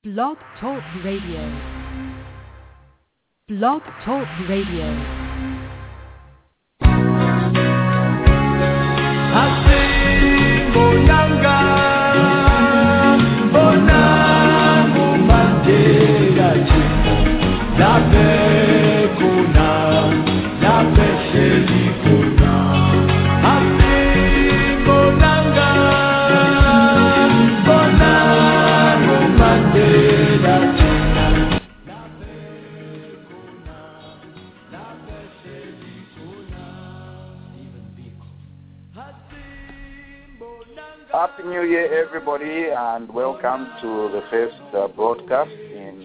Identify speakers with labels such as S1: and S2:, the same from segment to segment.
S1: Blog Talk Radio. Blog Talk Radio.
S2: Happy New Year, everybody, and welcome to the first broadcast in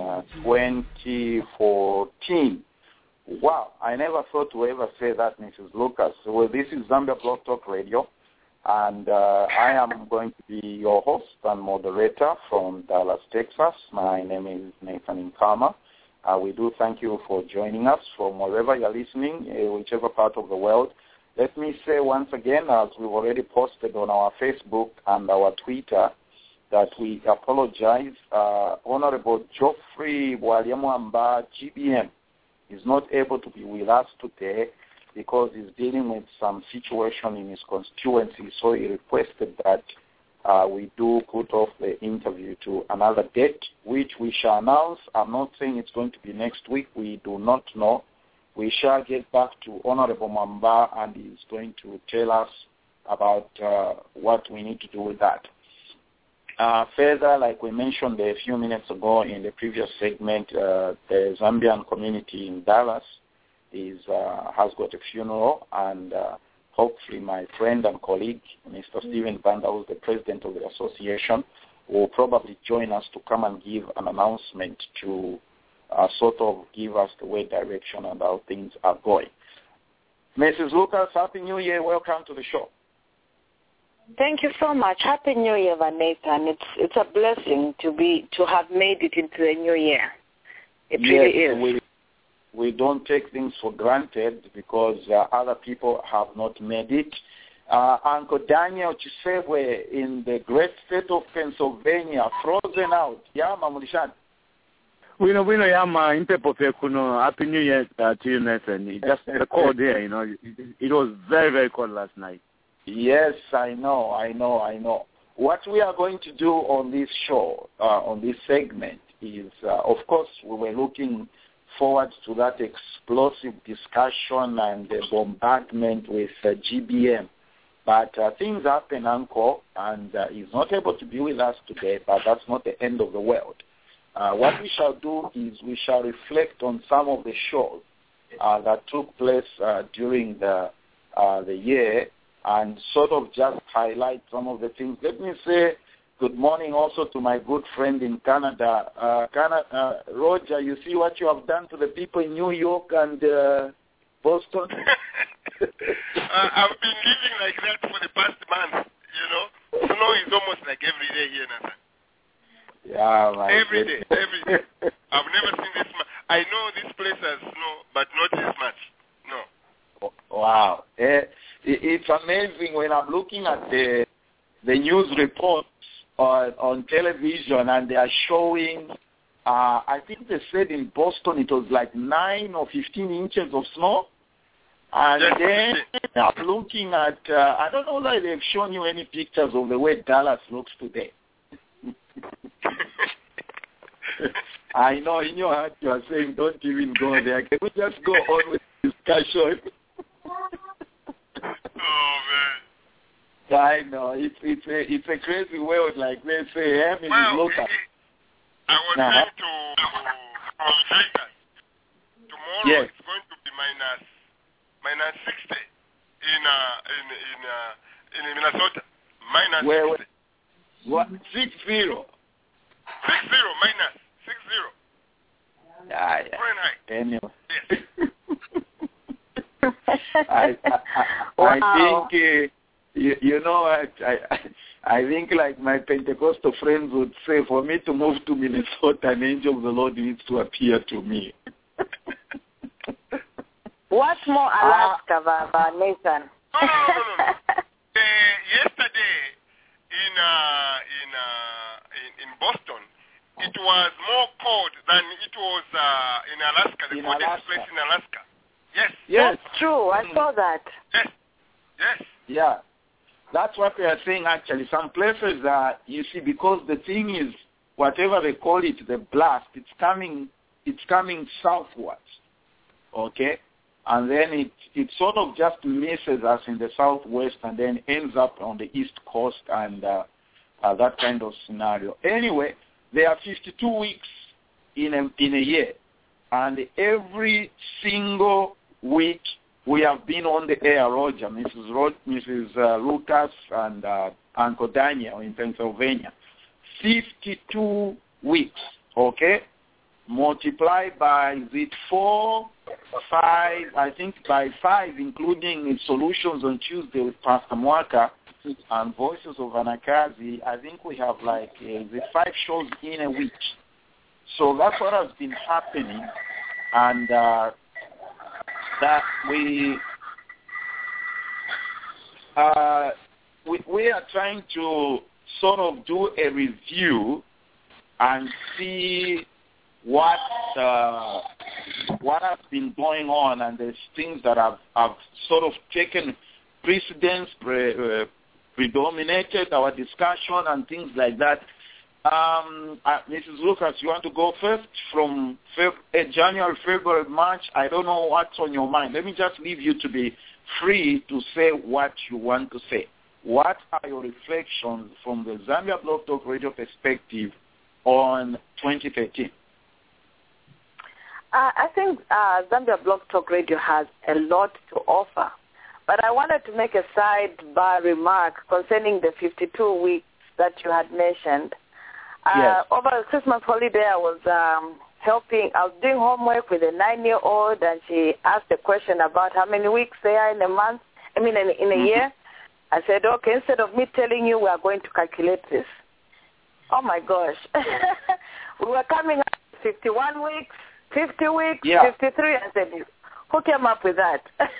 S2: 2014. Wow, I never thought to ever say that, Mrs. Lucas. Well, this is Zambia Blog Talk Radio, and I am going to be your host and moderator from Dallas, Texas. My name is Nathan Nkama. We do thank you for joining us from wherever you're listening, whichever part of the world. Let me say once again, as we've already posted on our Facebook and our Twitter, that we apologize. Honorable Geoffrey Bwalyamuamba, GBM, is not able to be with us today because he's dealing with some situation in his constituency, so he requested that we do put off the interview to another date, which we shall announce. I'm not saying it's going to be next week. We do not know. We shall get back to Honorable Mamba, and he's going to tell us about what we need to do with that. Further, like we mentioned a few minutes ago in the previous segment, the Zambian community in Dallas has got a funeral, and hopefully my friend and colleague, Mr. Stephen Banda, who's the president of the association, will probably join us to come and give an announcement to sort of give us the way direction and how things are going. Mrs. Lucas, Happy New Year. Welcome to the show.
S3: Thank you so much. Happy New Year, Vanessa. It's a blessing to have made it into the new year. It really is.
S2: We don't take things for granted because other people have not made it. Uncle Daniel Chisebwe in the great state of Pennsylvania, frozen out. Yama Mulishan.
S4: We know, Yama, in Kuno, Happy New Year to you, Nathan. Just the cold here, it was very, very cold last night.
S2: Yes, I know. What we are going to do on this show, on this segment, is, of course, we were looking forward to that explosive discussion and the bombardment with GBM. But things happen, Uncle, and he's not able to be with us today, but that's not the end of the world. What we shall do is we shall reflect on some of the shows that took place during the year and sort of just highlight some of the things. Let me say good morning also to my good friend in Canada. Roger, you see what you have done to the people in New York and Boston?
S5: I've been living like that for the past month, Snow is almost like every day here, Nathan.
S2: Yeah, man.
S5: Every day. I've never seen this much. I know this place has snow, but not this much. No.
S2: Wow. It's amazing when I'm looking at the news reports on television, and they are showing, I think they said in Boston it was like 9 or 15 inches of snow. And then I'm looking at, I don't know whether they've shown you any pictures of the way Dallas looks today. I know in your heart you are saying don't even go there. Can we just go on with the discussion?
S5: Oh man!
S2: I know it's a crazy world. Like they say, I was
S5: going to Vegas tomorrow.
S2: Yes.
S5: It's going to be minus 60 in Minnesota. Minus 60.
S2: What? 60?
S5: 60 minus 60.
S2: Yeah. Anyway.
S5: Yes.
S2: I think I think like my Pentecostal friends would say, for me to move to Minnesota, an angel of the Lord needs to appear to me.
S3: What more Alaska, Nathan?
S5: No. Yesterday in Boston, it was more cold than it was in Alaska, the coldest place in Alaska. Yes.
S3: Yes. That's true. I saw that.
S5: Yes. Yes.
S2: Yeah. That's what we are saying, actually. Some places, you see, because the thing is, whatever they call it, the blast, it's coming southwards, okay? And then it sort of just misses us in the southwest and then ends up on the east coast and that kind of scenario. Anyway, there are 52 weeks in a year, and every single week we have been on the air, Roger, Mrs. Lucas, and Uncle Daniel in Pennsylvania. 52 weeks, okay? Multiplied by, is it 4, 5, I think by 5, including Solutions on Tuesday with Pastor Mwaka and Voices of Anakazi, I think we have like 5 shows in a week. So that's what has been happening, and that we are trying to sort of do a review and see what has been going on, and there's things that have sort of taken precedence, predominated our discussion and things like that. Mrs. Lucas, you want to go first from January, February, March? I don't know what's on your mind. Let me just leave you to be free to say what you want to say. What are your reflections from the Zambia Blog Talk Radio perspective on 2013?
S3: I think Zambia Blog Talk Radio has a lot to offer. But I wanted to make a sidebar remark concerning the 52 weeks that you had mentioned.
S2: Yes.
S3: Over the Christmas holiday, I was doing homework with a 9-year-old, and she asked a question about how many weeks there are in a month, in a year. I said, okay, instead of me telling you, we are going to calculate this. Oh, my gosh. We were coming up with 51 weeks, 50 weeks, 53. I said, who came up with that?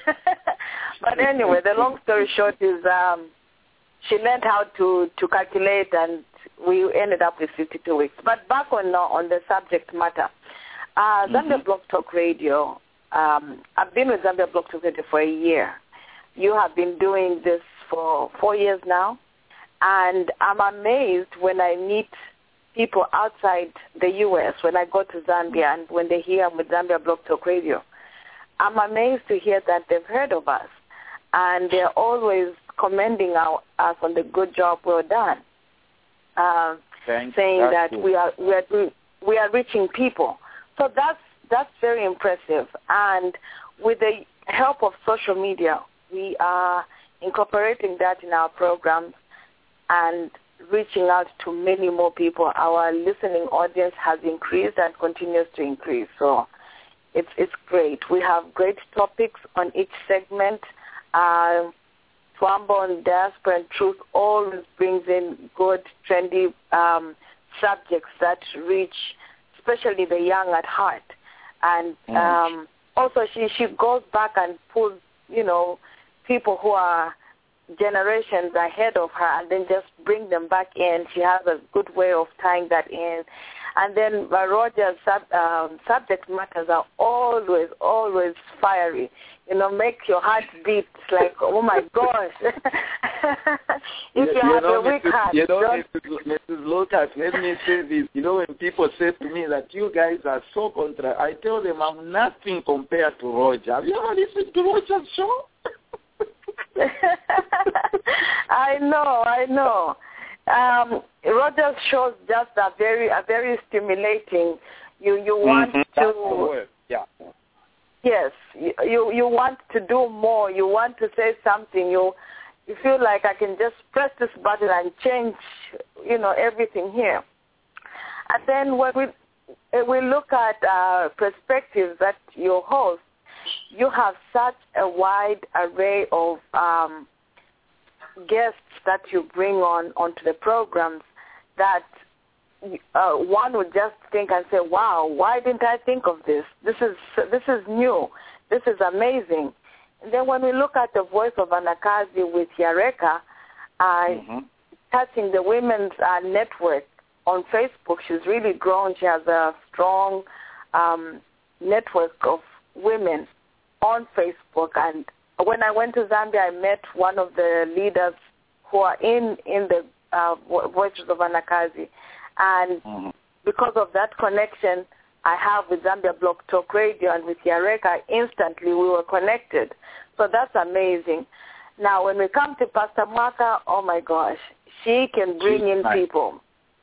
S3: But anyway, the long story short is she learned how to calculate, and we ended up with 52 weeks. But back on the subject matter, Zambia Blog Talk Radio, I've been with Zambia Blog Talk Radio for a year. You have been doing this for 4 years now, and I'm amazed when I meet people outside the U.S., when I go to Zambia, and when they hear I'm with Zambia Blog Talk Radio. I'm amazed to hear that they've heard of us, and they're always commending us on the good job we're done, saying that we are reaching people. So that's very impressive. And with the help of social media, we are incorporating that in our programs and reaching out to many more people. Our listening audience has increased and continues to increase. So it's great. We have great topics on each segment. Twambo on Diaspora and Truth always brings in good, trendy subjects that reach especially the young at heart. And also she goes back and pulls, people who are generations ahead of her, and then just bring them back in. She has a good way of tying that in. And then Roger's subject matters are always, always fiery. Make your heart beat like, oh my gosh. If you have a weak heart.
S2: Mrs. Lucas, let me say this. When people say to me that you guys are so contra, I tell them I'm nothing compared to Roger. Have you ever listened to Roger's show?
S3: I know. Roger's shows just are very stimulating. You want to.
S2: Yeah.
S3: Yes, you want to do more. You want to say something. You feel like I can just press this button and change, everything here. And then when we look at perspectives that you host, you have such a wide array of guests that you bring onto the programs that one would just think and say, wow, why didn't I think of this? This is new. This is amazing. And then when we look at the Voice of Anakazi with Yareka, touching the women's network, on Facebook. She's really grown. She has a strong network of women on Facebook. And when I went to Zambia, I met one of the leaders who are in the Voices of Anakazi. And because of that connection I have with Zambia Blog Talk Radio and with Yareka, instantly we were connected. So that's amazing. Now, when we come to Pastor Mwaka, oh my gosh, she can bring in people.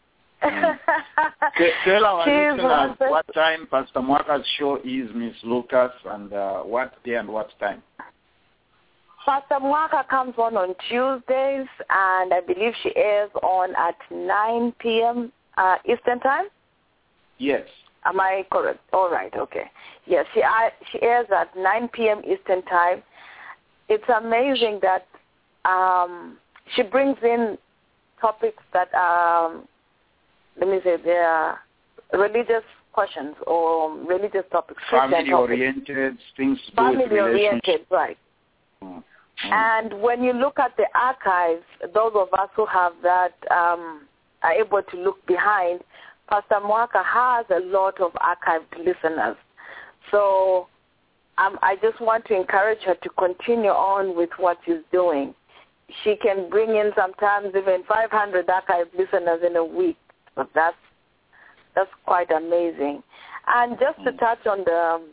S2: Tell our listeners what time Pastor Mwaka's show is, Miss Lucas, and what day and what time.
S3: Pastor Mwaka comes on Tuesdays, and I believe she airs on at 9 p.m. Eastern Time?
S2: Yes.
S3: Am I correct? All right, okay. Yes, she airs at 9 p.m. Eastern Time. It's amazing that she brings in topics that let me say, they are religious questions or religious topics.
S2: Family-oriented, things to do with
S3: family-oriented, right. And when you look at the archives, those of us who have that are able to look behind, Pastor Mwaka has a lot of archived listeners. So I just want to encourage her to continue on with what she's doing. She can bring in sometimes even 500 archived listeners in a week. But that's quite amazing. And just to touch on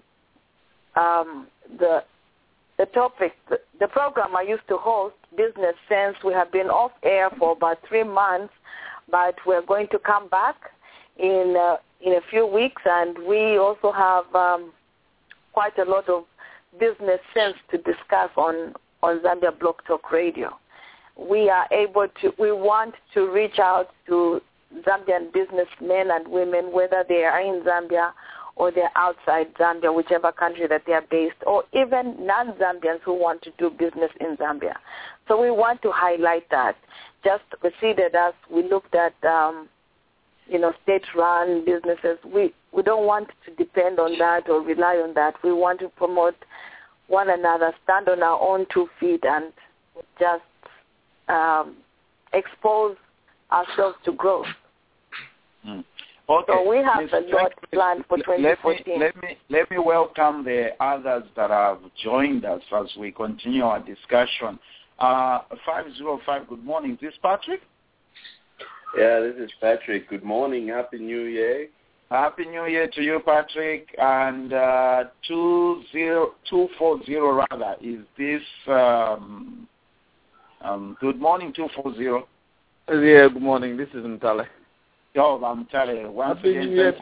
S3: the topic, the program I used to host, Business Sense, we have been off air for about 3 months, but we're going to come back in a few weeks, and we also have quite a lot of business sense to discuss on Zambia Blog Talk Radio. We want to reach out to Zambian businessmen and women, whether they are in Zambia or they're outside Zambia, whichever country that they are based, or even non-Zambians who want to do business in Zambia. So we want to highlight that. Just preceded us, we looked at, state-run businesses. We don't want to depend on that or rely on that. We want to promote one another, stand on our own 2 feet, and just expose ourselves to growth.
S2: Okay.
S3: So we have a lot planned for 2014.
S2: Let me welcome the others that have joined us as we continue our discussion. 505, good morning. Is this Patrick?
S6: Yeah, this is Patrick. Good morning. Happy New Year.
S2: Happy New Year to you, Patrick. And 240 rather, is this, good morning, 240.
S4: Yeah, good morning. This is Mtale.
S2: Oh, I'm telling you. Once
S4: Happy
S2: again,
S4: New Year.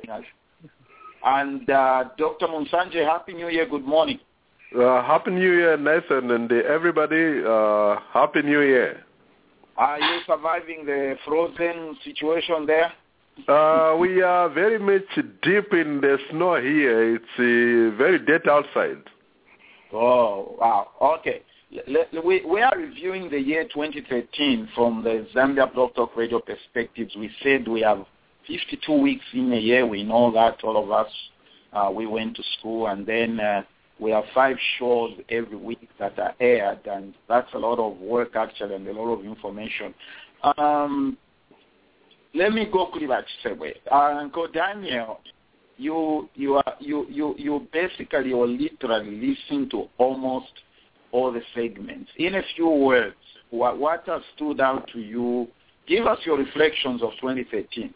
S2: And Dr. Munsanje, Happy New Year. Good morning.
S7: Happy New Year, Nathan, and everybody. Happy New Year.
S2: Are you surviving the frozen situation there?
S7: We are very much deep in the snow here. It's very dead outside.
S2: Oh, wow. Okay. We are reviewing the year 2013 from the Zambia Blog Talk Radio perspectives. We said we have 52 weeks in a year. We know that, all of us. We went to school, and then we have 5 shows every week that are aired, and that's a lot of work, actually, and a lot of information. Let me go quickly back to Segue. Uncle Daniel, you basically or literally listen to almost all the segments. In a few words, what has stood out to you? Give us your reflections of 2013.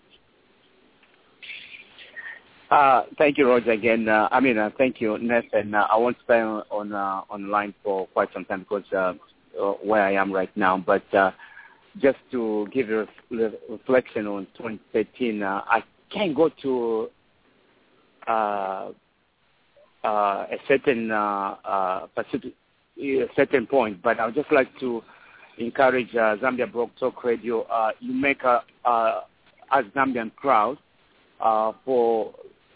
S4: Thank you, Roger, again. Thank you, Nathan. I won't stay on line for quite some time because where I am right now. But just to give you a reflection on 2013, I can't go to a certain point, but I would just like to encourage Zambia Blog Talk Radio. You make us Zambian proud for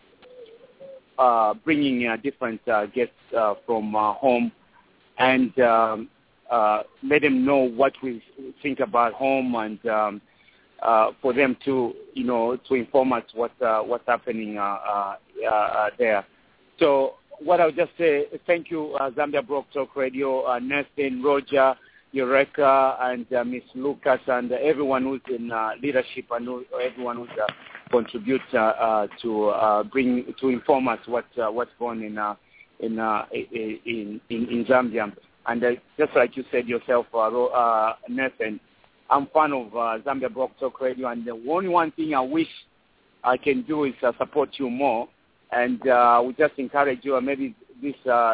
S4: bringing different guests from home and let them know what we think about home, and for them to inform us what's happening there. So what I would just say, thank you, Zambia Blog Talk Radio, Nathan, Roger, Eureka and Miss Lucas and everyone who's in leadership and everyone who's contribute to inform us what's going in Zambia. And just like you said yourself, Nathan, I'm fan of Zambia Blog Talk Radio, and the only one thing I wish I can do is support you more. And we just encourage you, maybe this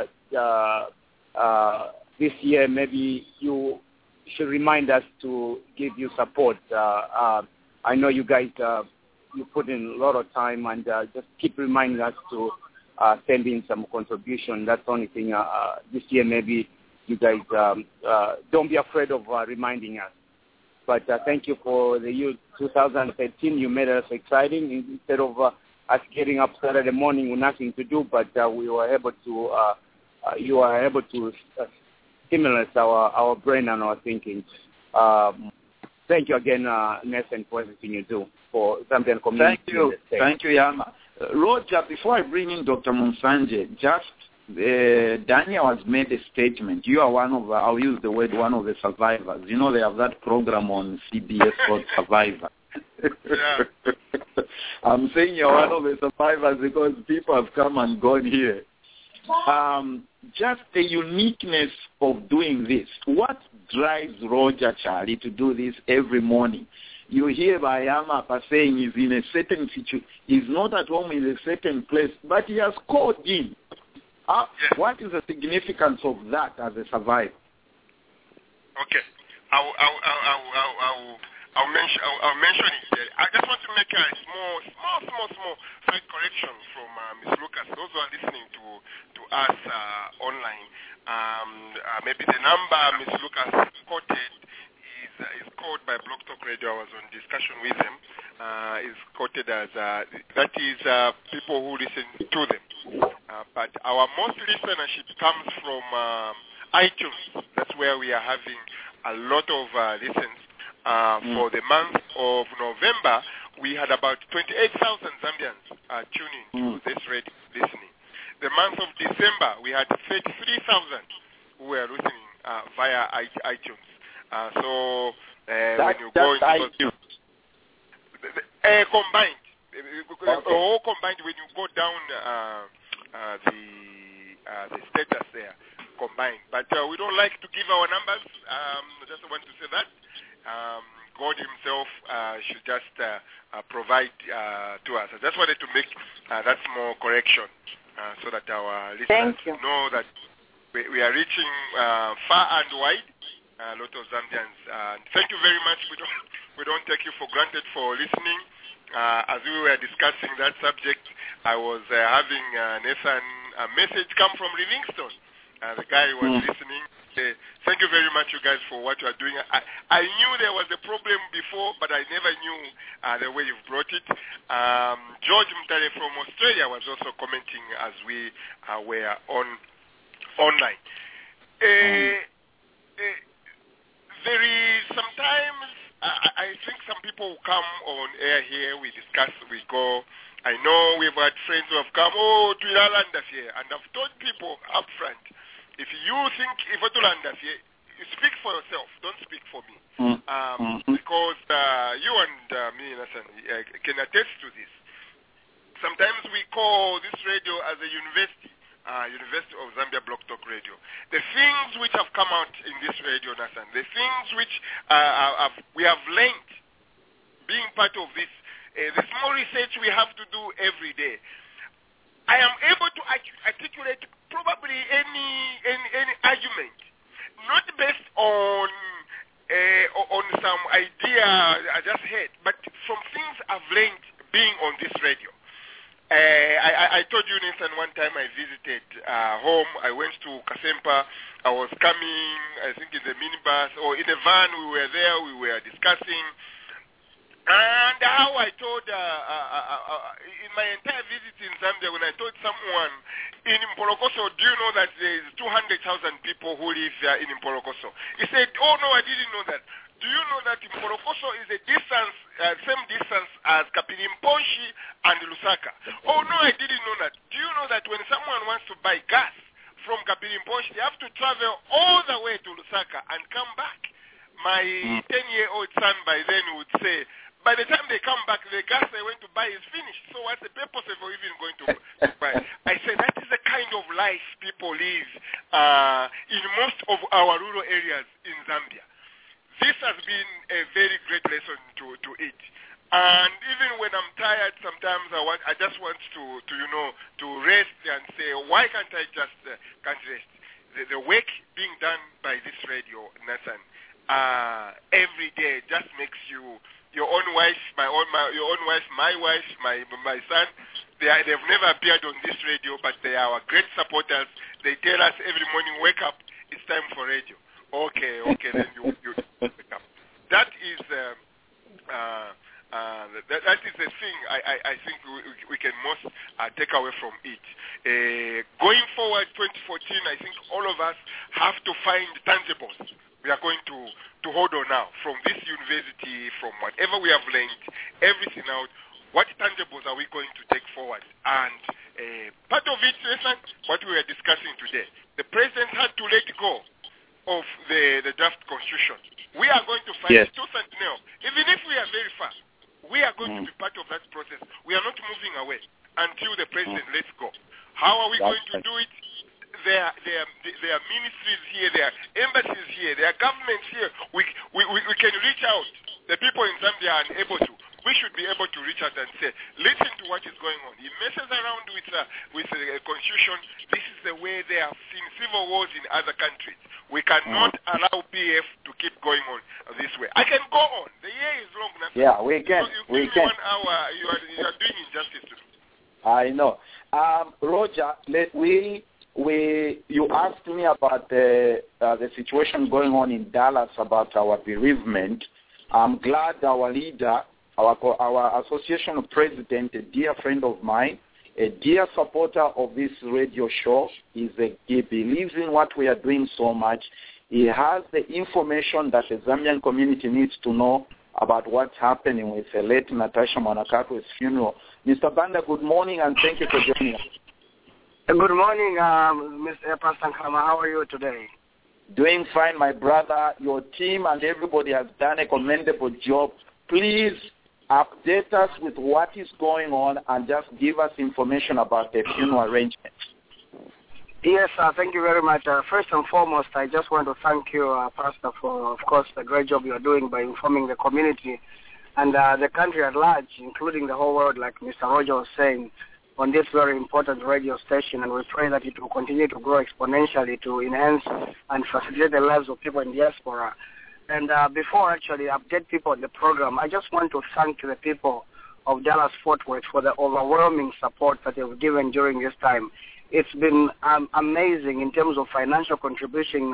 S4: year, maybe you should remind us to give you support. I know you guys, you put in a lot of time, and just keep reminding us to send in some contribution. That's the only thing this year, maybe you guys don't be afraid of reminding us. But thank you for the year 2013. You made us exciting instead of us getting up Saturday morning with nothing to do. But we were able to, you are able to stimulate our brain and our thinking. Thank you again, Nathan, for everything you do for Zambian community.
S2: Thank you, Yama. Roger, before I bring in Dr. Monsanje, just Daniel has made a statement. You are one of, I'll use the word, one of the survivors. You know, they have that program on CBS called Survivor.
S5: Yeah.
S2: I'm saying you're one of the survivors because people have come and gone here. Just the uniqueness of doing this. What drives Roger Charlie to do this every morning? You hear Bayama saying he's in a certain situation. He's not at home in a certain place, but he has called in. What is the significance of that as a survivor?
S5: Okay, I'll mention it. I just want to make a small slight correction from Ms. Lucas. Those who are listening to us online, maybe the number Ms. Lucas quoted is quoted by Blog Talk Radio. I was on discussion with them. Is quoted as that is people who listen to them. But our most listenership comes from iTunes. That's where we are having a lot of listens. For the month of November, we had about 28,000 Zambians tuning to this radio listening. The month of December, we had 33,000 who were listening via iTunes. When you go into combined, all combined, when you go down the status there, combined. But we don't like to give our numbers. I just want to say that. God himself should just provide to us. I just wanted to make that small correction so that our listeners know that we are reaching far and wide a lot of Zambians. Thank you very much. We don't take you for granted for listening. As we were discussing that subject, I was having Nathan a message come from Livingstone. The guy was listening. Thank you very much, you guys, for what you are doing. I knew there was a problem before, but I never knew the way you've brought it. George Mtale from Australia was also commenting as we were online. There is sometimes, I think some people who come on air here, we discuss, we go. I know we've had friends who have come, to Ireland here, and I've told people up front, if you think if Ireland here, you speak for yourself, don't speak for me. Because you and me, Nathan, can attest to this. Sometimes we call this radio as a university. University of Zambia Blog Talk Radio. The things which have come out in this radio, Nathan, the things which we have learned being part of this, the small research we have to do every day, I am able to articulate probably any argument, not based on some idea I just heard, but from things I've learned being on this radio. I told you, Nathan, one time I visited home. I went to Kasempa. I was coming, I think, in the minibus or in the van. We were there. We were discussing. And how I told, in my entire visit in Zambia, when I told someone in Mpolokoso, do you know that there is 200,000 people who live in Mpolokoso? He said, oh, no, I didn't know that. Do you know that Mpolokoso is a distance, same distance as Kapirimponshi and Lusaka? Oh, no, I didn't know that. Do you know that when someone wants to buy gas from Kapirimposh, they have to travel all the way to Lusaka and come back. My 10-year-old son by then would say, by the time they come back, the gas they went to buy is finished. So what's the purpose of even going to buy? I say that is the kind of life people live in most of our rural areas in Zambia. This has been a very great lesson to it. And even when I'm tired, sometimes I just want to rest and say, why can't I just can't rest? The work being done by this radio, Nathan, every day just makes you. Your own wife, my wife, my son, they've never appeared on this radio, but they are our great supporters. They tell us every morning, wake up, it's time for radio. Okay, then you wake up. That is that is the thing I think we can most take away from it. Going forward, 2014, I think all of us have to find tangibles. We are going to hold on now from this university, from whatever we have learned, everything out. What tangibles are we going to take forward? And part of it, what we were discussing today, the president had to let go of the draft constitution. We are going to fight tooth and nail. Even if we are very far, we are going to be part of that process. We are not moving away until the president lets go. How are we going to do it? There are ministries here, there are embassies here, there are governments here. We can reach out. The people in Zambia are unable to. We should be able to reach out and say, listen to what is going on. He messes around with the constitution. This is the way they have seen civil wars in other countries. We cannot allow PF to keep going on this way. I can go on. The year is long enough.
S2: Yeah, we can.
S5: So you give me 1 hour. You are doing injustice to me.
S2: I know. Roger, you asked me about the situation going on in Dallas about our bereavement. I'm glad our leader, our association president, a dear friend of mine, a dear supporter of this radio show, he believes in what we are doing so much. He has the information that the Zambian community needs to know about what's happening with the late Natasha Mwanakatwe's funeral. Mr. Banda, good morning and thank you for joining us.
S8: Good morning, Mr. Pastor Nkama. How are you today?
S2: Doing fine, my brother. Your team and everybody has done a commendable job. Please update us with what is going on and just give us information about the funeral arrangements.
S8: Yes, thank you very much. First and foremost, I just want to thank you, Pastor, for, of course, the great job you are doing by informing the community and the country at large, including the whole world, like Mr. Roger was saying, on this very important radio station, and we pray that it will continue to grow exponentially to enhance and facilitate the lives of people in diaspora. And before I actually update people on the program, I just want to thank the people of Dallas-Fort Worth for the overwhelming support that they've given during this time. It's been amazing in terms of financial contributions,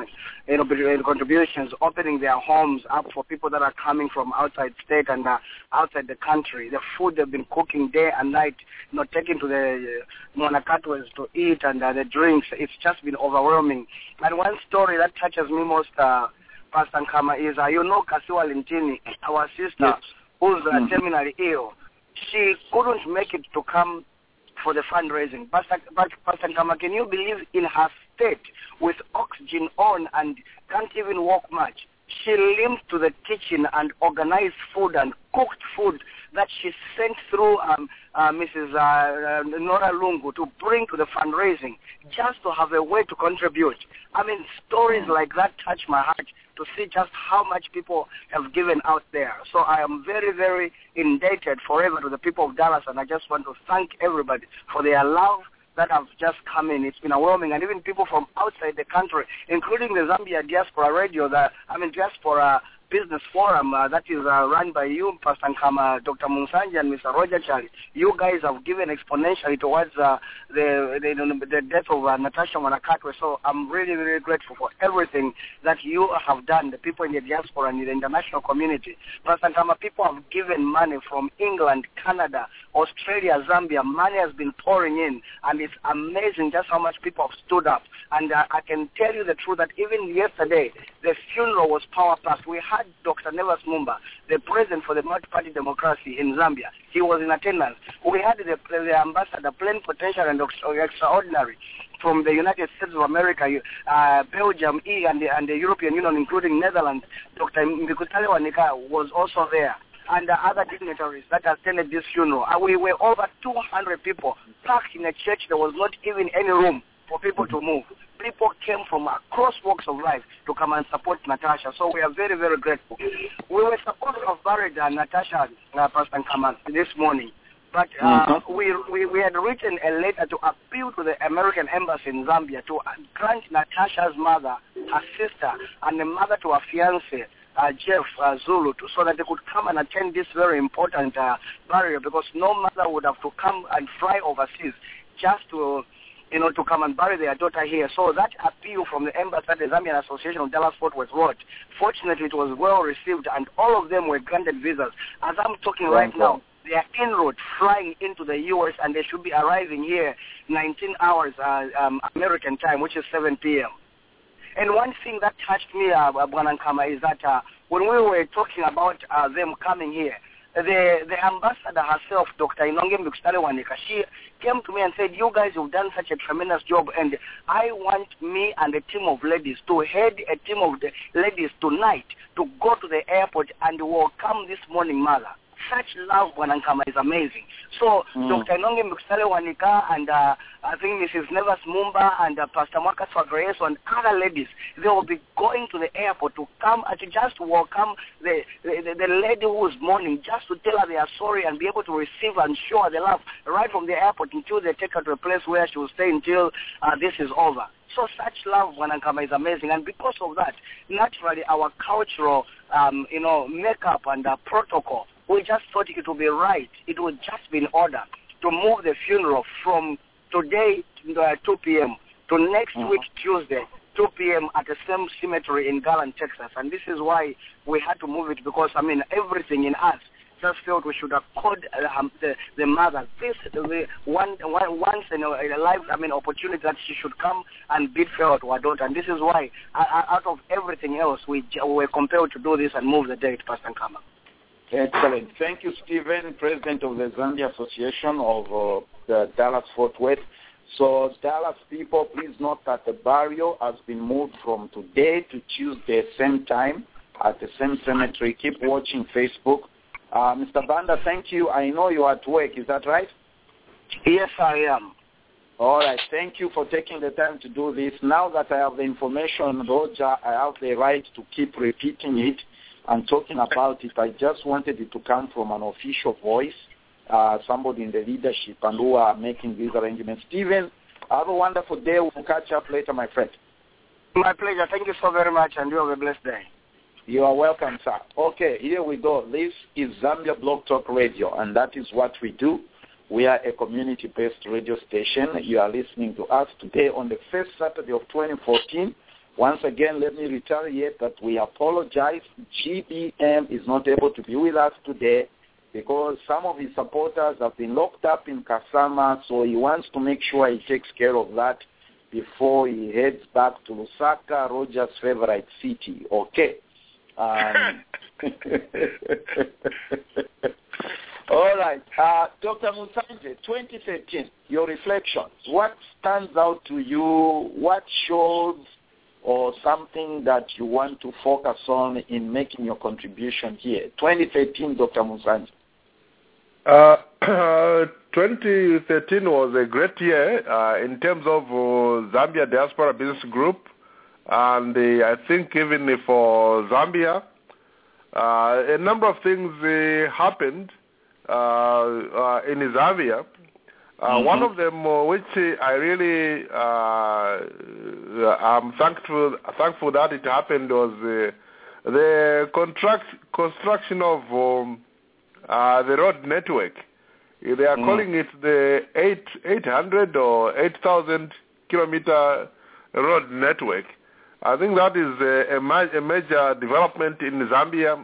S8: opening their homes up for people that are coming from outside state and outside the country. The food they've been cooking day and night, taking to the Mwanakatwes to eat, and the drinks. It's just been overwhelming. And one story that touches me most, Pastor Nkama, is Kasiwa Lintini, our sister, who's terminally ill. She couldn't make it to come for the fundraising. Pastor Nkama, can you believe in her state with oxygen on and can't even walk much? She limped to the kitchen and organized food and cooked food that she sent through Mrs. Nora Lungu to bring to the fundraising just to have a way to contribute. I mean, stories like that touch my heart to see just how much people have given out there. So I am very, very indebted forever to the people of Dallas, and I just want to thank everybody for their love that have just come in. It's been overwhelming, and even people from outside the country, including the Zambia Diaspora Radio, Diaspora Business Forum that is run by you, Pastor Nkama, Dr. Munsanja, and Mr. Roger Charlie. You guys have given exponentially towards the death of Natasha Mwanakatwe. So I'm really, really grateful for everything that you have done, the people in the diaspora and the international community. Pastor Nkama, people have given money from England, Canada, Australia, Zambia. Money has been pouring in, and it's amazing just how much people have stood up. And I can tell you the truth that even yesterday, the funeral was power packed. We had had Dr. Nevas Mumba, the president for the multi-party democracy in Zambia. He was in attendance. We had the ambassador, plenipotentiary and extraordinary from the United States of America, Belgium, and the European Union, including Netherlands. Dr. Mbikutale Wanika was also there, and other dignitaries that attended this funeral. We were over 200 people packed in a church. There was not even any room for people to move. People came from across walks of life to come and support Natasha. So we are very, very grateful. We were supposed to have buried Natasha, Pastor Kamal, this morning. But we had written a letter to appeal to the American embassy in Zambia to grant Natasha's mother, her sister, and the mother to her fiancé, Jeff Zulu, so that they could come and attend this very important burial, because no mother would have to come and fly overseas just to come and bury their daughter here. So that appeal from the embassy that the Zambian Association of Dallas-Fort Worth wrote, fortunately it was well received, and all of them were granted visas. As I'm talking right now, they are en route flying into the U.S., and they should be arriving here 19 hours American time, which is 7 p.m. And one thing that touched me, Bwanankama, is that when we were talking about them coming here, the ambassador herself, Dr. Inonge Mbikutale Wanika, she came to me and said, you guys have done such a tremendous job, and I want me and a team of ladies to head a team of the ladies tonight to go to the airport and welcome this morning mother. Such love, Bwanankama, is amazing. So Dr. Inonge Mbikutale Wanika and I think Mrs. Nevas Mumba and Pastor Marcus Fagreyeso and other ladies, they will be going to the airport to come and to just welcome the lady who is mourning, just to tell her they are sorry and be able to receive and show her the love right from the airport until they take her to a place where she will stay until this is over. So such love, Bwanankama, is amazing. And because of that, naturally our cultural, makeup and protocol, we just thought it would be right. It would just be in order to move the funeral from today 2 p.m. to next week Tuesday 2 p.m. at the same cemetery in Garland, Texas. And this is why we had to move it, because everything in us just felt we should accord the mother this once in a life opportunity that she should come and bid farewell to her daughter. And this is why out of everything else we were compelled to do this and move the date, Pastor Nkama.
S2: Excellent. Thank you, Stephen, President of the Zambia Association of the Dallas-Fort Worth. So, Dallas people, please note that the burial has been moved from today to Tuesday, same time, at the same cemetery. Keep watching Facebook. Mr. Banda, thank you. I know you are at work. Is that right?
S8: Yes, I am.
S2: All right. Thank you for taking the time to do this. Now that I have the information, Roger, I have the right to keep repeating it and talking about it. I just wanted it to come from an official voice, somebody in the leadership and who are making these arrangements. Stephen, have a wonderful day. We'll catch up later, my friend.
S8: My pleasure. Thank you so very much, and you have a blessed day.
S2: You are welcome, sir. Okay, here we go. This is Zambia Blog Talk Radio, and that is what we do. We are a community-based radio station. You are listening to us today on the first Saturday of 2014. Once again, let me reiterate that we apologize. GBM is not able to be with us today because some of his supporters have been locked up in Kasama, so he wants to make sure he takes care of that before he heads back to Lusaka, Roger's favorite city. Okay. All right. Dr. Musanje, 2013, your reflections. What stands out to you? What shows or something that you want to focus on in making your contribution here? 2013, Dr. Musanje.
S7: 2013 was a great year in terms of Zambia Diaspora Business Group. And I think even for Zambia, a number of things happened in Zambia. One of them, which I really am thankful that it happened, was the construction of the road network. They are calling it the 800 or 8,000 kilometer road network. I think that is a major development in Zambia.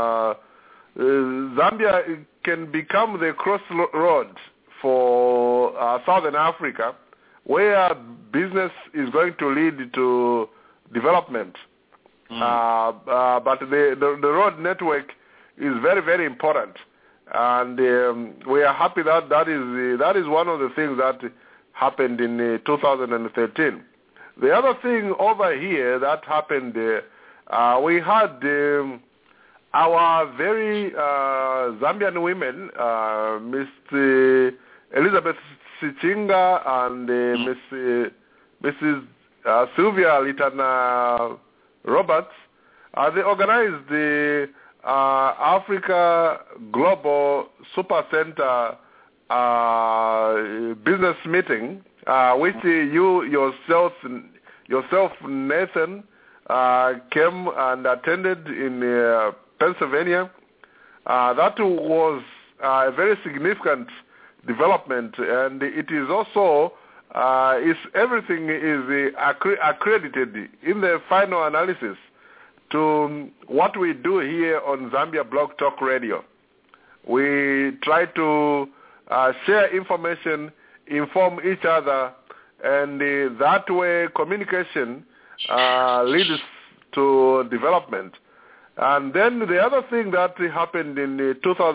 S7: Zambia can become the crossroads for Southern Africa, where business is going to lead to development. But the road network is very, very important. And we are happy that is one of the things that happened in 2013. The other thing over here that happened, we had our very Zambian women, Ms. Elizabeth Sichinga and Mrs. Sylvia Litana Roberts. They organized the Africa Global Super Center business meeting, which you yourself Nathan, came and attended in Pennsylvania. That was a very significant development, and it is also everything is accredited in the final analysis to what we do here on Zambia Blog Talk Radio. We try to share information, inform each other, and that way communication leads to development. And then the other thing that happened in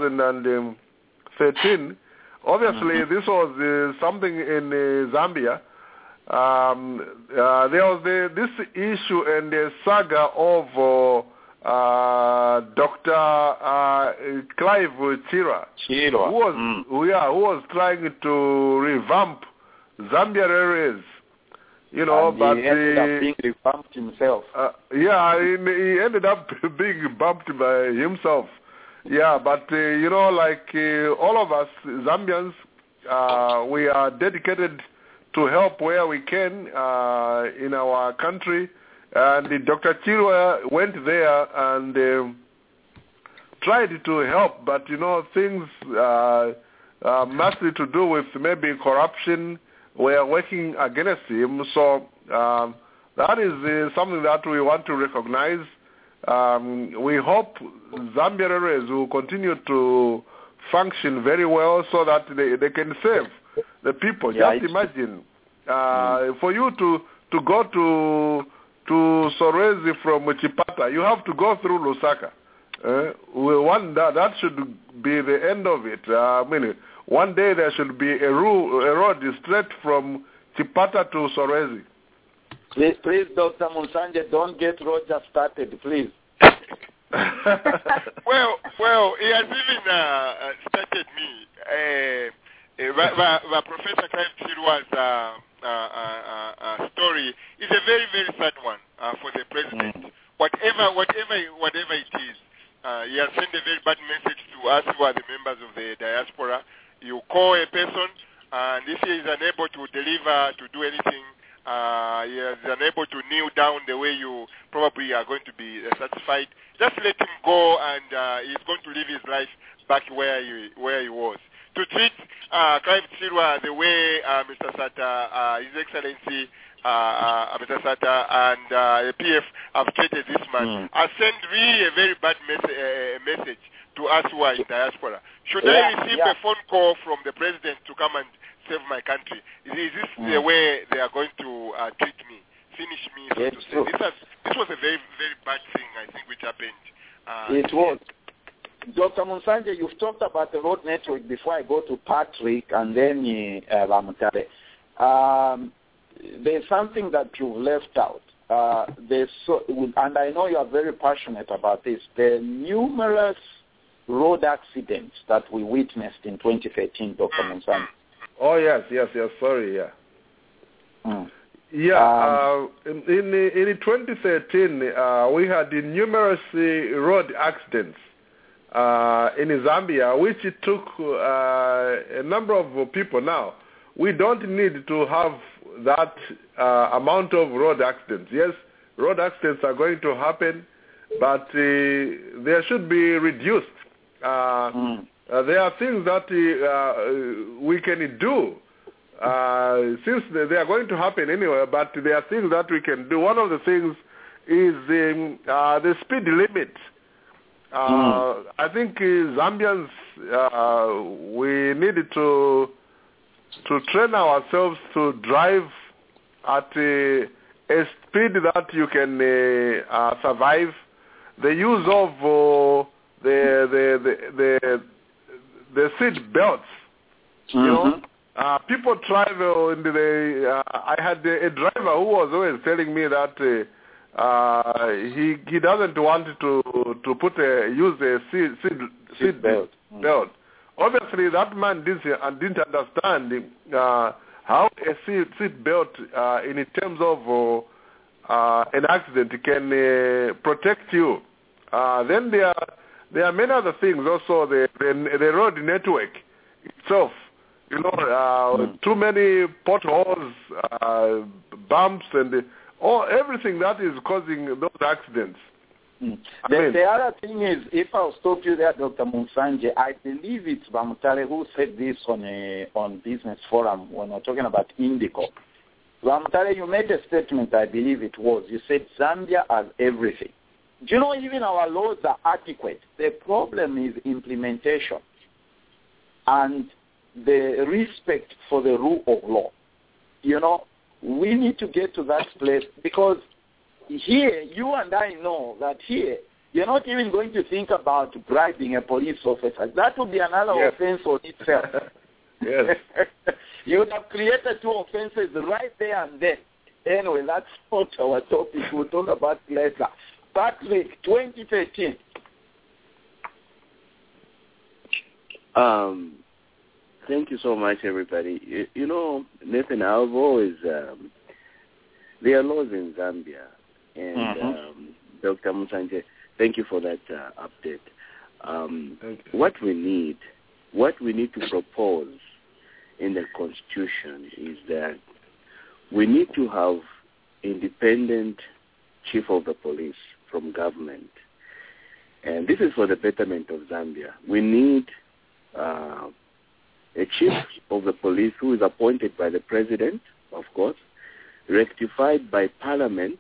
S7: 2013, obviously this was something in Zambia. There was this issue and the saga of Dr. Clive Chirwa, who was trying to revamp Zambia Railways. You know,
S2: and
S7: but
S2: he ended up being revamped himself.
S7: He ended up being bumped by himself. Yeah, but you know, like all of us Zambians, we are dedicated to help where we can in our country. And Dr. Chirwa went there and tried to help, but you know, things mostly to do with maybe corruption were working against him. So that is something that we want to recognize. We hope Zambia Railways will continue to function very well so that they can save the people.
S2: Yeah,
S7: just imagine for you to go to Sorwezi from Chipata, you have to go through Lusaka. That should be the end of it. I mean, one day there should be a road straight from Chipata to Sorwezi.
S2: Please, Dr. Musanje, don't get Roger started, please.
S5: well, he has even started me. Professor Clive Chirwa's story is a very, very sad one for the president. Whatever it is, he has sent a very bad message to us who are the members of the diaspora. You call a person, and if he is unable to deliver, to do anything, he is unable to kneel down the way you probably are going to be satisfied, just let him go, and he's going to live his life back where he was. To treat Clive Chirwa the way Mr. Sata, His Excellency Mr. Sata and APF have treated this man, has sent really a very bad message to us who are in diaspora. Should I receive a phone call from the president to come and save my country? Is this the way they are going to treat me, finish me, so to say? This was a very, very bad thing, I think, which happened.
S2: It was. Dr. Musanje, you've talked about the road network before I go to Patrick and then Ramutale. There's something that you've left out. And I know you are very passionate about this. The numerous road accidents that we witnessed in 2013, Dr. Musanje.
S7: Oh, yes, sorry, yeah. In 2013, we had numerous road accidents in Zambia, which took a number of people. Now, we don't need to have that amount of road accidents. Yes, road accidents are going to happen, but they should be reduced. There are things that we can do since they are going to happen anyway, but there are things that we can do. One of the things is the speed limit. I think Zambians, we needed to train ourselves to drive at a a speed that you can survive. The use of the seat belts. You know, people travel in the. I had a driver who was always telling me that he doesn't want to put use a seat belt. Obviously, that man didn't understand how a seat belt in terms of an accident can protect you. Then there are many other things also. The road network itself, you know, too many potholes, bumps, and everything that is causing those accidents.
S2: The other thing is, if I'll stop you there, Dr. Musanje, I believe it's Vamutale who said this on Business Forum when we're talking about Indico. Vamutale, you made a statement, I believe it was. You said Zambia has everything. Do you know even our laws are adequate? The problem is implementation and the respect for the rule of law. You know, we need to get to that place because here, you and I know that here, you're not even going to think about bribing a police officer. That would be another offense on itself.
S7: Yes.
S2: You would have created two offenses right there and then. Anyway, that's not our topic. We'll talk about later. Patrick, 2013.
S6: Thank you so much, everybody. You know, Nathan, I've always, there are laws in Zambia. And Dr. Musanje, thank you for that update. What we need to propose in the Constitution is that we need to have independent chief of the police from government. And this is for the betterment of Zambia. We need a chief of the police who is appointed by the president, of course, rectified by parliament,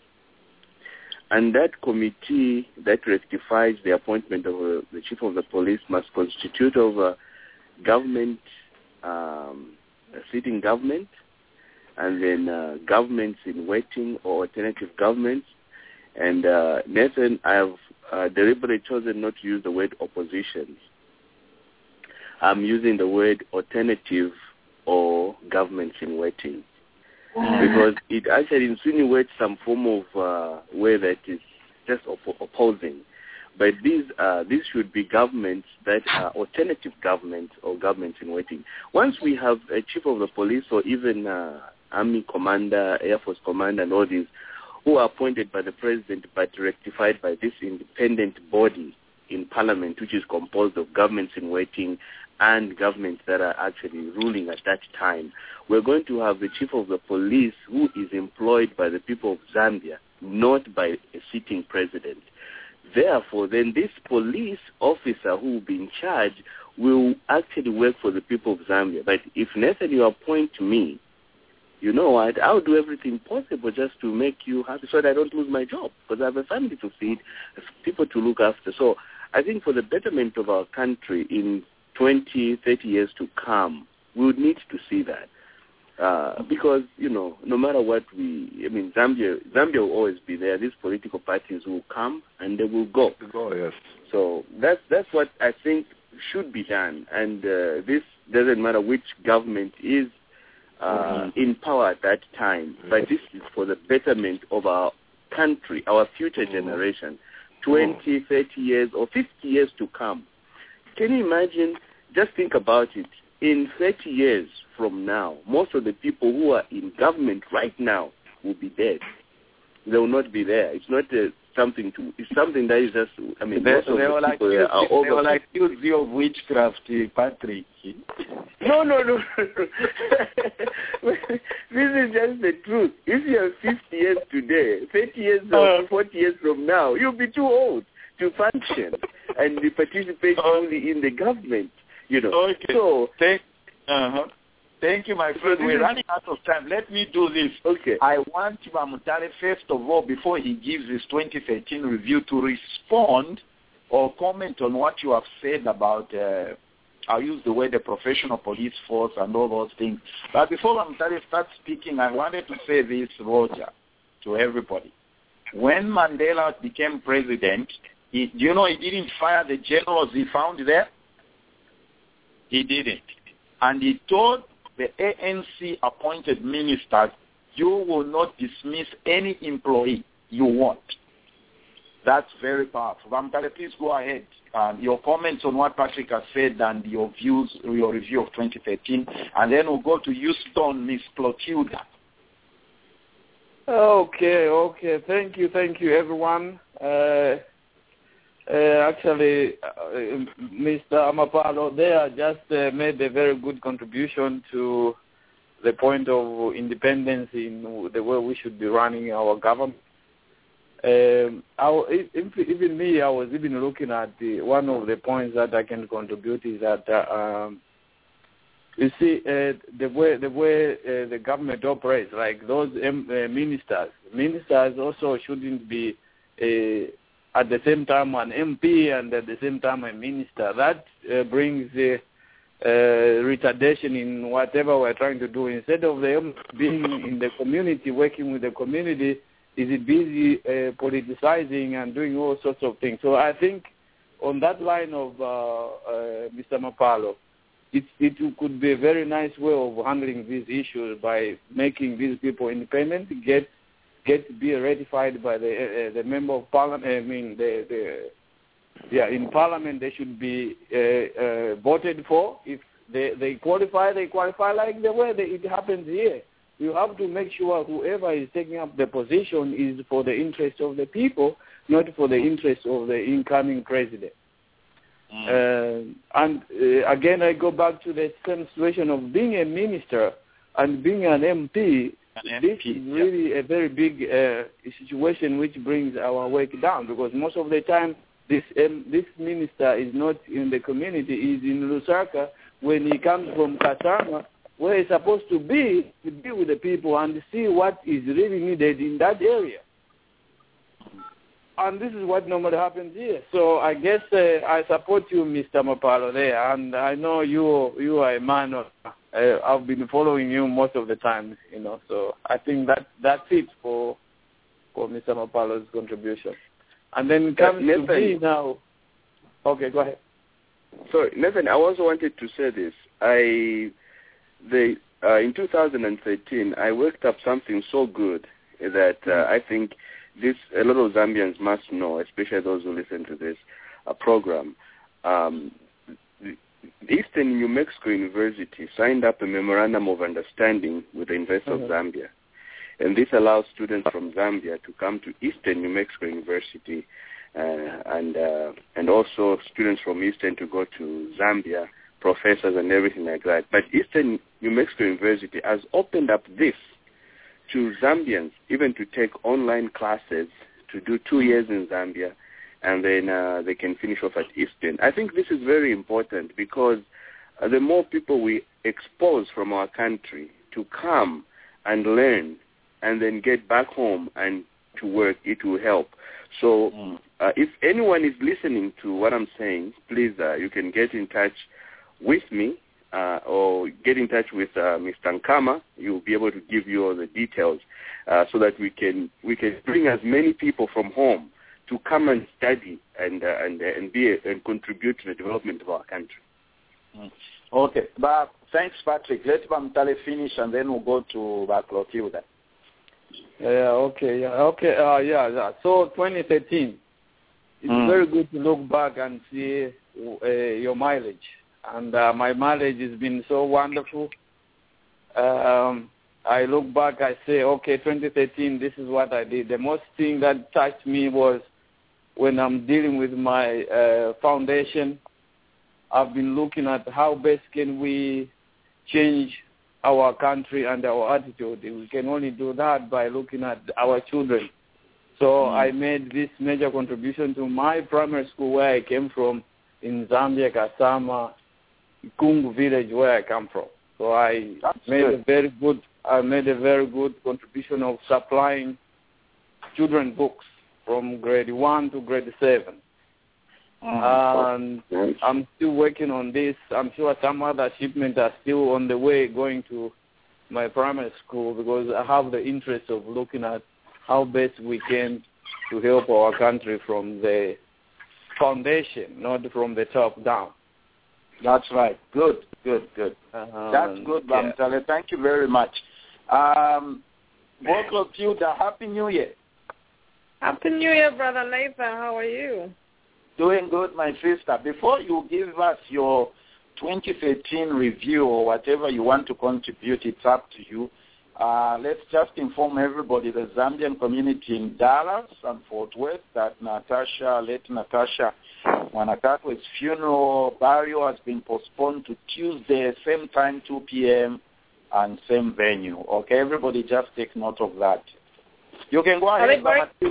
S6: and that committee that rectifies the appointment of the chief of the police must constitute of a government, a sitting government, and then governments in waiting or alternative governments. And Nathan, I have deliberately chosen not to use the word opposition. I'm using the word alternative or governments in waiting. Because it actually insinuates some form of way that is just opposing. But these should be governments that are alternative governments or governments in waiting. Once we have a chief of the police or even Army commander, Air Force commander, and all these who are appointed by the president but rectified by this independent body in parliament, which is composed of governments in waiting and governments that are actually ruling at that time, we're going to have the chief of the police who is employed by the people of Zambia, not by a sitting president. Therefore, then this police officer who will be in charge will actually work for the people of Zambia. But if Nathan, you appoint me, you know what, I'll do everything possible just to make you happy so that I don't lose my job, because I have a family to feed, people to look after. So I think for the betterment of our country in 20, 30 years to come, we would need to see that. Because, you know, no matter what Zambia will always be there. These political parties will come and they will go.
S7: Yes.
S6: So that's what I think should be done. And this doesn't matter which government is in power at that time. But this is for the betterment of our country, our future generation, 20, 30 years or 50 years to come. Can you imagine? Just think about it. In 30 years from now, most of the people who are in government right now will be dead. They will not be there. It's not something that is just, most of the people there are over.
S2: They will accuse you of witchcraft, Patrick.
S6: No. This is just the truth. If you are 50 years today, 30 years or 40 years from now, you'll be too old to function and participate only in the government. You know.
S2: Okay.
S6: So,
S2: Thank you, my friend. We're running out of time. Let me do this.
S6: Okay.
S2: I want Vamutale, first of all, before he gives his 2013 review, to respond or comment on what you have said about, I'll use the word, the professional police force and all those things. But before Vamutale starts speaking, I wanted to say this, Roger. to everybody. When Mandela became president, he didn't fire the generals he found there? He didn't. And he told the ANC-appointed ministers, you will not dismiss any employee you want. That's very powerful. Vamtale, please go ahead. Your comments on what Patrick has said and your views, your review of 2013, and then we'll go to Houston, Miss Clotilda.
S9: Okay. Thank you, everyone. Actually, Mr. Amapalo there just made a very good contribution to the point of independence in the way we should be running our government. Even me, I was even looking at one of the points that I can contribute is that you see the way the government operates, like those ministers also shouldn't be at the same time an MP and at the same time a minister. That brings retardation in whatever we're trying to do. Instead of them being in the community, working with the community, is it busy politicizing and doing all sorts of things. So I think on that line of Mr. Mapalo, it could be a very nice way of handling these issues by making these people independent, get to be ratified by the member of parliament. I mean, in parliament they should be voted for. If they qualify like the way it happens here. You have to make sure whoever is taking up the position is for the interest of the people, not for the interest of the incoming president. Again, I go back to the same situation of being a minister and being an MP. This is really a very big situation which brings our work down, because most of the time this minister is not in the community, he's in Lusaka. When he comes from Kasama, where he's supposed to be with the people and see what is really needed in that area. And this is what normally happens here. So I guess I support you, Mr. Mapalo, there. And I know you are a man of, I've been following you most of the time, So I think that's it for Mr. Mapalo's contribution. And then it comes to me now. Okay, go ahead.
S6: Sorry, Nathan, I also wanted to say this. In 2013, I worked up something so good that I think a lot of Zambians must know, especially those who listen to this program. Eastern New Mexico University signed up a memorandum of understanding with the University of Zambia. And this allows students from Zambia to come to Eastern New Mexico University and also students from Eastern to go to Zambia, professors and everything like that. But Eastern New Mexico University has opened up this to Zambians, even to take online classes, to do 2 years in Zambia, and then they can finish off at Eastern. I think this is very important because the more people we expose from our country to come and learn and then get back home and to work, it will help. So if anyone is listening to what I'm saying, please, you can get in touch with me or get in touch with Mr. Nkama. He will be able to give you all the details so that we can bring as many people from home to come and study and contribute to the development of our country.
S2: Okay, but thanks, Patrick. Let Vamtale finish, and then we'll go to Clotilda.
S9: Okay. So 2013, it's very good to look back and see your mileage. And my mileage has been so wonderful. I look back, I say, okay, 2013, this is what I did. The most thing that touched me was when I'm dealing with my foundation. I've been looking at how best can we change our country and our attitude. We can only do that by looking at our children. So I made this major contribution to my primary school where I came from in Zambia, Kasama, Kungu village where I come from. So I made a very good contribution of supplying children books from grade 1 to grade 7. And I'm still working on this. I'm sure some other achievements are still on the way going to my primary school because I have the interest of looking at how best we can to help our country from the foundation, not from the top down.
S2: That's right. Good. That's good, Bamtale. Yeah. Thank you very much. Boko Tuda, Happy New Year.
S10: Happy New Year, Brother Nathan. How are you?
S2: Doing good, my sister. Before you give us your 2013 review or whatever you want to contribute, it's up to you. Let's just inform everybody, the Zambian community in Dallas and Fort Worth, that late Natasha Mwanakatwe's funeral burial has been postponed to Tuesday, same time, 2 p.m., and same venue. Okay, everybody just take note of that. You can go ahead.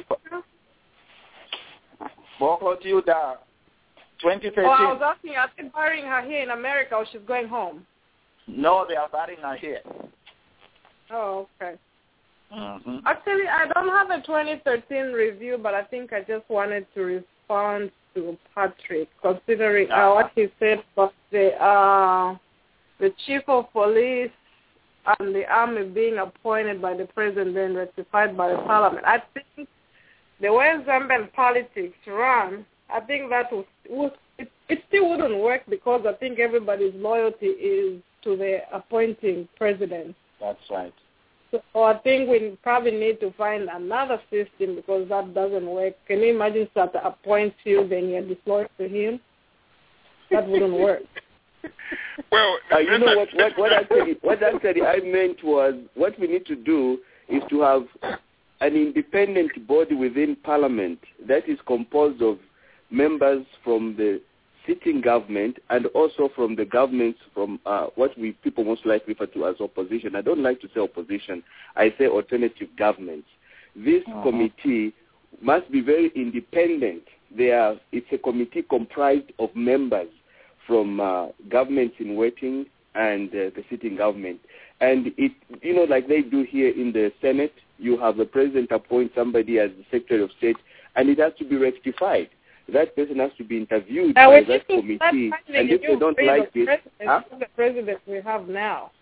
S2: Boko Tuda, 2013.
S10: Oh, I was asking, are they burying her here in America or she's going home?
S2: No, they are burying her here.
S10: Oh, okay.
S2: Mm-hmm.
S10: Actually, I don't have a 2013 review, but I think I just wanted to respond to Patrick, considering what he said about the chief of police and the army being appointed by the president and ratified by the parliament. I think the way Zambian politics run, I think that it still wouldn't work, because I think everybody's loyalty is to the appointing president.
S2: That's right.
S10: So I think we probably need to find another system, because that doesn't work. Can you imagine that appoints you, then you're disloyal to him? That wouldn't work.
S6: Well, you know what actually I meant was, what we need to do is to have an independent body within Parliament that is composed of members from the sitting government and also from the governments from what people most likely refer to as opposition. I don't like to say opposition. I say alternative governments. This committee must be very independent. It's a committee comprised of members from governments in waiting and the sitting government. And it, like they do here in the Senate, you have the president appoint somebody as the Secretary of State, and it has to be rectified. That person has to be interviewed by that committee. And if they don't like it...
S10: The president we have now.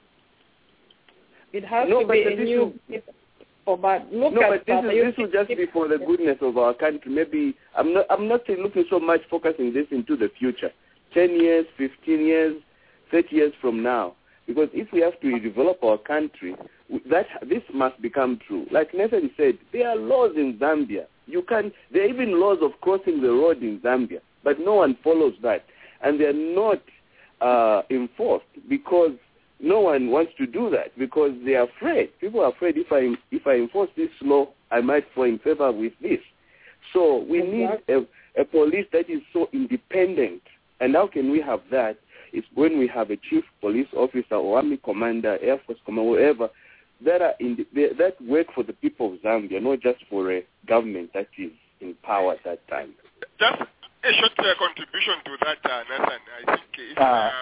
S10: It has to be a new... But
S6: this will just be for the goodness of our country. Maybe I'm not looking so much focusing this into the future. 10 years, 15 years, 30 years from now. Because if we have to develop our country, this must become true. Like Nathan said, there are laws in Zambia. There are even laws of crossing the road in Zambia, but no one follows that. And they're not enforced because no one wants to do that, because they're afraid. People are afraid if I enforce this law, I might fall in favor with this. So we need a police that is so independent. And how can we have that? It's when we have a chief police officer or army commander, Air Force commander, whatever, that work for the people of Zambia, not just for a government that is in power at that time.
S5: Just a short contribution to that, Nathan. I think if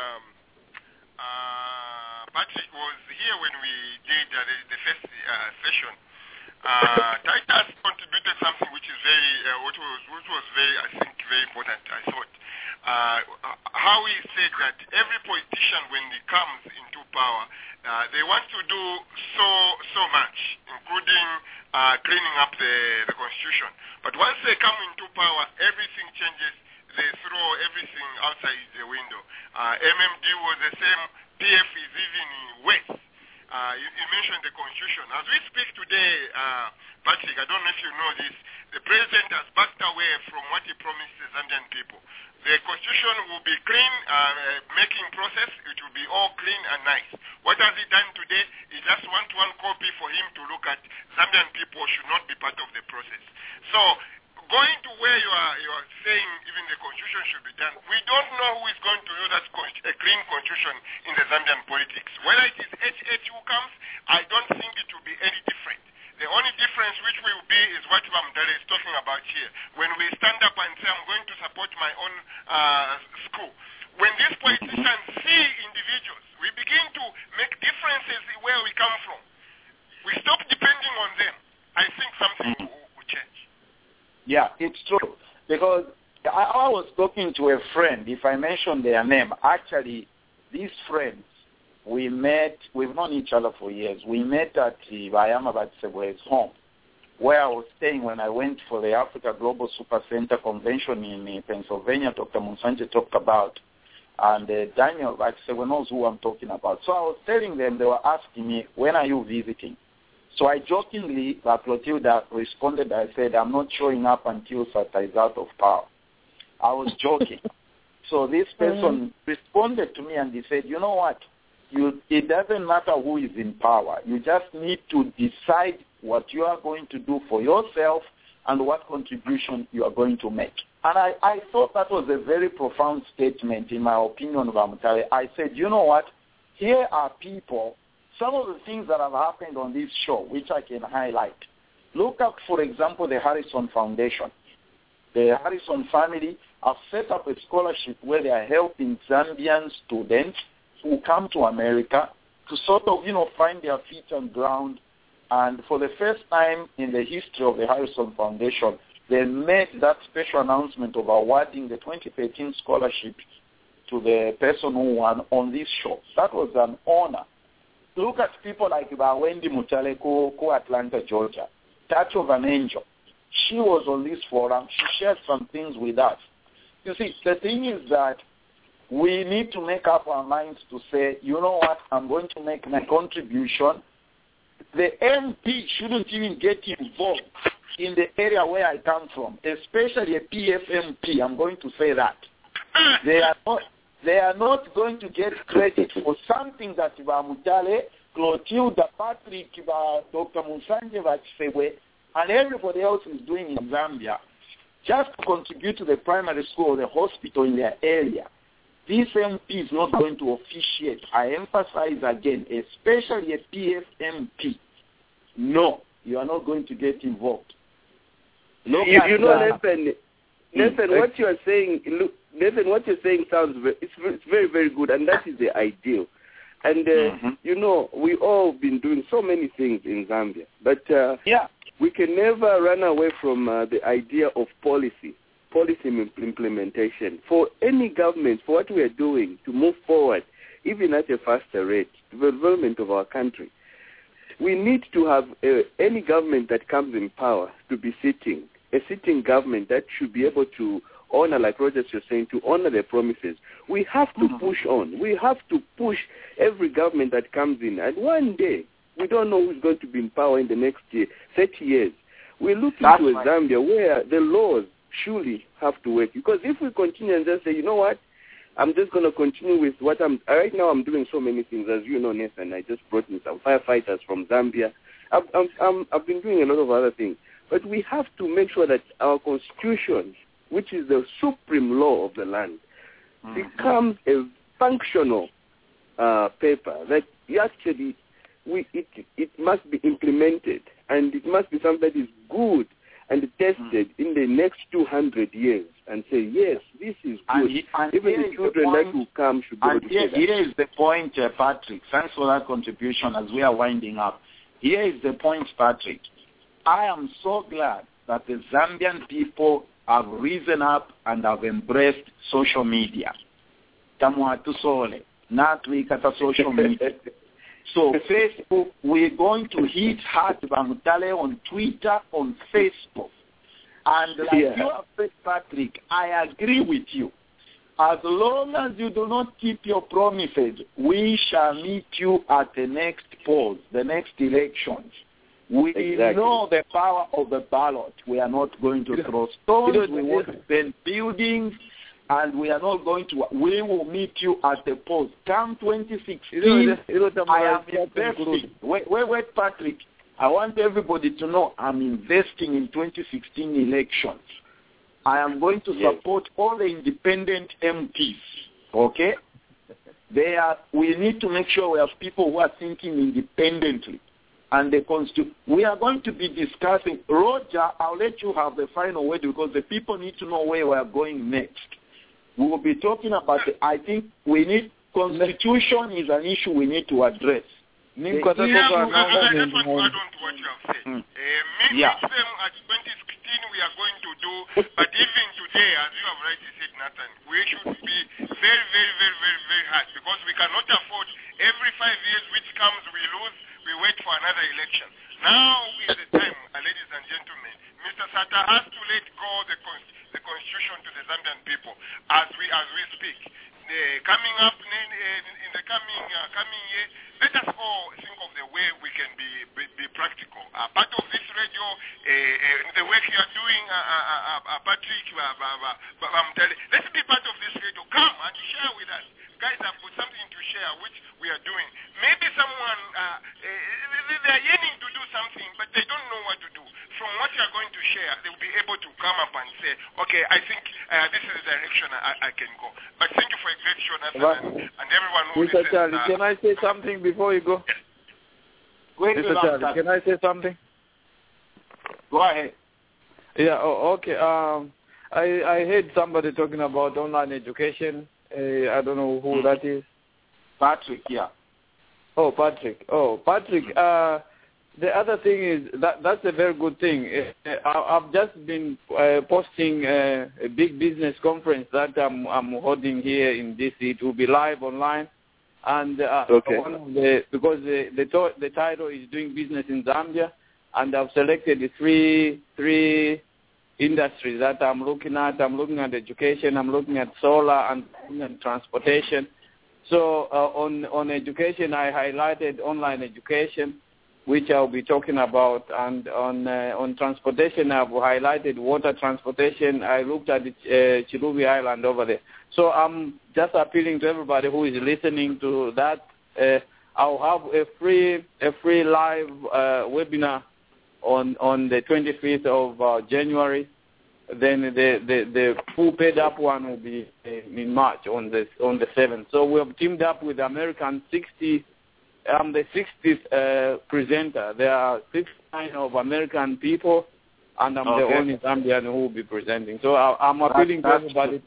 S5: Patrick was here when we did the first session, Titus contributed something which is which was very, I think, very important. I thought how he said that every politician, when he comes into power, they want to do so much, including cleaning up the constitution. But once they come into power, everything changes. They throw everything outside the window. MMD was the same. PF is even worse. You mentioned the constitution. As we speak today, Patrick, I don't know if you know this, the president has backed away from what he promised the Zambian people. The constitution will be clean, making process, it will be all clean and nice. What has he done today? He just wants one copy for him to look at. Zambian people should not be part of the process. So, going to where you are saying even the constitution should be done, we don't know who is going to do that a clean constitution in the Zambian politics. Whether it is HH who comes, I don't think it will be any different. The only difference which will be is what Bamtale is talking about here. When we stand up and say, I'm going to support my own school. When these politicians see individuals, we begin to make differences where we come from. We stop depending on them. I think something will change.
S2: Yeah, it's true. Because I was talking to a friend, if I mention their name, actually, these friends, we've known each other for years. We met at Bayama Batsebwe's home. where I was staying when I went for the Africa Global Super Center Convention in Pennsylvania, Dr. Musanje talked about, and Daniel Vaxewe knows who I'm talking about. So I was telling them, they were asking me, when are you visiting? So I jokingly, Clotilda responded, I said, I'm not showing up until Sata is out of power. I was joking. So this person responded to me and he said, you know what? It doesn't matter who is in power. You just need to decide what you are going to do for yourself and what contribution you are going to make. And I thought that was a very profound statement, in my opinion, Vamutale. I said, you know what? Here are people, some of the things that have happened on this show, which I can highlight. Look at, for example, the Harrison Foundation. The Harrison family have set up a scholarship where they are helping Zambian students who come to America to sort of, find their feet on ground. And for the first time in the history of the Harrison Foundation, they made that special announcement of awarding the 2013 scholarship to the person who won on this show. That was an honor. Look at people like Wendy Mutale, Atlanta, Georgia, Touch of an Angel. She was on this forum. She shared some things with us. You see, the thing is that we need to make up our minds to say, you know what, I'm going to make my contribution. The MP shouldn't even get involved in the area where I come from, especially a PFMP. I'm going to say that. They are not going to get credit for something that Mutale, Clotilda, Patrick, Dr. Musanje Vaxewe, and everybody else is doing in Zambia, just to contribute to the primary school or the hospital in their area. This MP is not going to officiate. I emphasize again, especially a PFMP. No, you are not going to get involved.
S6: Nathan, what you are saying, Nathan, what you're saying sounds it's very, very good, and that is the ideal. And we all been doing so many things in Zambia, but we can never run away from the idea of policy implementation. For any government, for what we are doing to move forward, even at a faster rate, the development of our country, we need to have any government that comes in power to be a sitting government that should be able to honor, like Rogers was saying, to honor their promises. We have to push on. We have to push every government that comes in. And one day, we don't know who's going to be in power in the next 30 years. We're looking to a Zambia where the laws surely have to work. Because if we continue and just say, you know what, I'm just going to continue with what right now I'm doing so many things. As you know, Nathan, I just brought in some firefighters from Zambia. I've been doing a lot of other things. But we have to make sure that our constitution, which is the supreme law of the land, becomes a functional paper that actually it must be implemented, and it must be something that is good and tested in the next 200 years and say, yes, this is good. Even the children that will come should be able to say that.
S2: Here is the point, Patrick. Thanks for that contribution as we are winding up. Here is the point, Patrick. I am so glad that the Zambian people have risen up and have embraced social media. Tamuatusole, not we kata social media. So Facebook, we're going to hit hard Vamutale on Twitter, on Facebook. And like you have said, Patrick, I agree with you. As long as you do not keep your promises, we shall meet you at the next polls, the next elections. We know the power of the ballot. We are not going to throw stones. We want to build buildings. And we are not going to. We will meet you at the polls. Come 2016, I am investing. Wait, Patrick. I want everybody to know I'm investing in 2016 elections. I am going to support all the independent MPs. Okay? We need to make sure we have people who are thinking independently. And we are going to be discussing. Roger, I'll let you have the final word because the people need to know where we are going next. We will be talking about I think we need constitution is an issue we need to address.
S5: I just want to add on to what you have said. Midterm at 2016 we are going to do, but even today, as you have rightly said, Nathan, we should be very, very, very, very, very hard because we cannot afford every 5 years which comes we lose, we wait for another election. Now is the time, ladies and gentlemen. Botha has to let go the constitution to the Zambian people as we speak. Coming up in the coming year, let us all think of the way we can be practical. Part of this radio, the work you are doing, Patrick, let's be part of this radio. Come and share with us. Guys have got something to share, which we are doing. Maybe someone, they are yearning to do something, but they don't know what to do. From what you are going to share, they will be able to come up and say, okay, I think this is the direction I can go. But thank you for a great show, Nathan, and everyone who
S9: Mr.
S5: listens.
S9: Charlie, can I say something before you go?
S2: Yes.
S9: Mr. Charlie, can I say something?
S2: Go ahead.
S9: Yeah, okay. I heard somebody talking about online education. I don't know who that is.
S2: Patrick, yeah.
S9: Oh, Patrick. The other thing is that's a very good thing. I've just been posting a big business conference that I'm holding here in DC. It will be live online, and one of because the title is Doing Business in Zambia, and I've selected the three industries that I'm looking at. I'm looking at education, I'm looking at solar, and transportation. So on education, I highlighted online education, which I'll be talking about, and on transportation, I've highlighted water transportation. I looked at Chilubi Island over there. So I'm just appealing to everybody who is listening to that. I'll have a free live webinar on the 25th of January. Then the full paid up one will be in March on the 7th. So we have teamed up with American 60. I'm the 60th presenter. There are 69 of American people, and I'm the only Zambian who will be presenting. So I'm appealing to everybody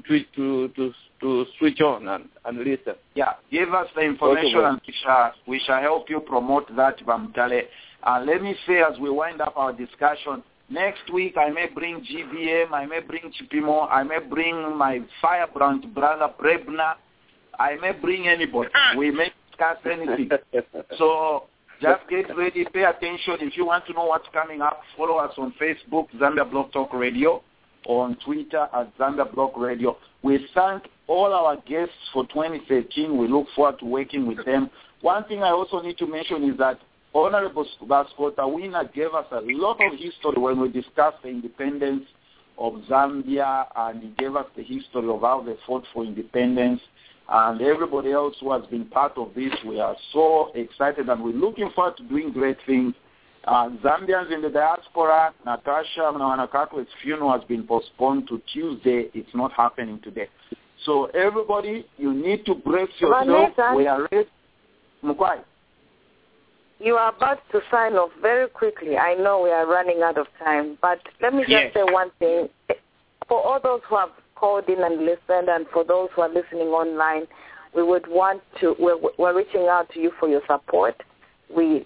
S9: to switch on and listen.
S2: Yeah, give us the information, and we shall help you promote that, Bamtale. Let me say, as we wind up our discussion, next week I may bring GBM, I may bring Chipimo, I may bring my firebrand brother Brebna, I may bring anybody. We may discuss anything. So just get ready, pay attention. If you want to know what's coming up, follow us on Facebook, Zambia Blog Talk Radio, on Twitter at Zambia Blog Radio. We thank all our guests for 2013. We look forward to working with them. One thing I also need to mention is that Honorable Vasco Tawina gave us a lot of history when we discussed the independence of Zambia, and he gave us the history of how they fought for independence. And everybody else who has been part of this, we are so excited, and we're looking forward to doing great things. Zambians in the diaspora, Natasha Mwanakatwe's funeral has been postponed to Tuesday. It's not happening today. So everybody, you need to brace yourself. We are ready. Mukwai.
S3: You are about to sign off very quickly. I know we are running out of time, but let me just say one thing. For all those who have called in and listened, and for those who are listening online, we're reaching out to you for your support. We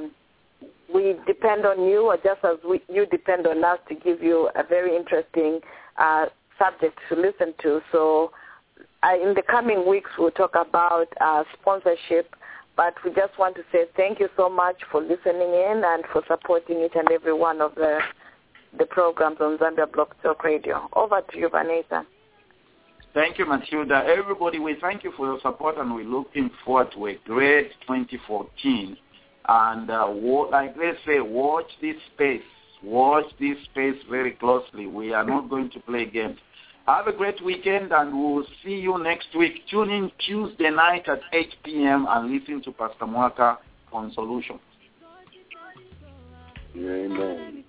S3: depend on you, just as you depend on us to give you a very interesting subject to listen to. So in the coming weeks, we'll talk about sponsorship. But we just want to say thank you so much for listening in and for supporting each and every one of the programs on Zambia Blog Talk Radio. Over to you, Vanessa.
S2: Thank you, Matilda. Everybody, we thank you for your support, and we're looking forward to a great 2014. And like they say, watch this space. Watch this space very closely. We are not going to play games. Have a great weekend, and we'll see you next week. Tune in Tuesday night at 8 p.m. and listen to Pastor Mwaka on Solutions.
S6: Amen.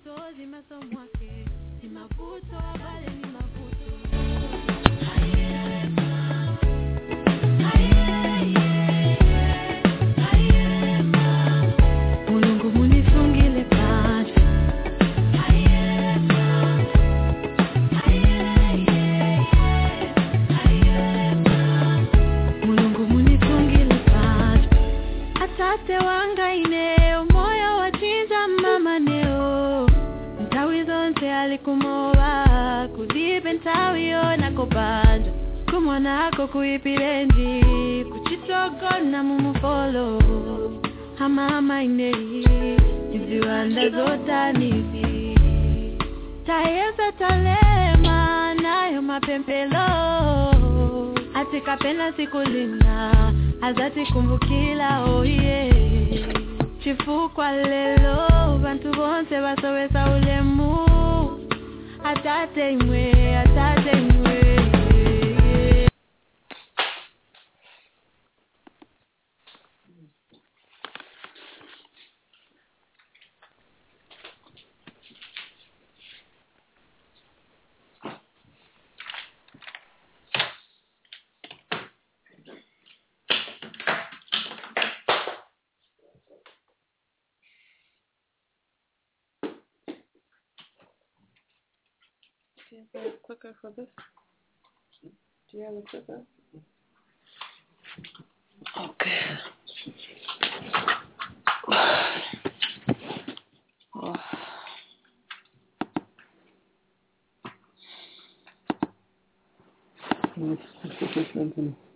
S11: Kumowa kudibe ntawio na kopanja kumwana ko kuipirenji kuchitoko na mumufolo hamama inei iziwanda zota nizi Taeza talema nayo mapempelo atika pena sikulina azati kumbukila oye chifukwa lelo bantu bonse basowesa ulemu atate imwe
S10: Do you have a clicker for this? Do you have a clicker? Okay. Oh.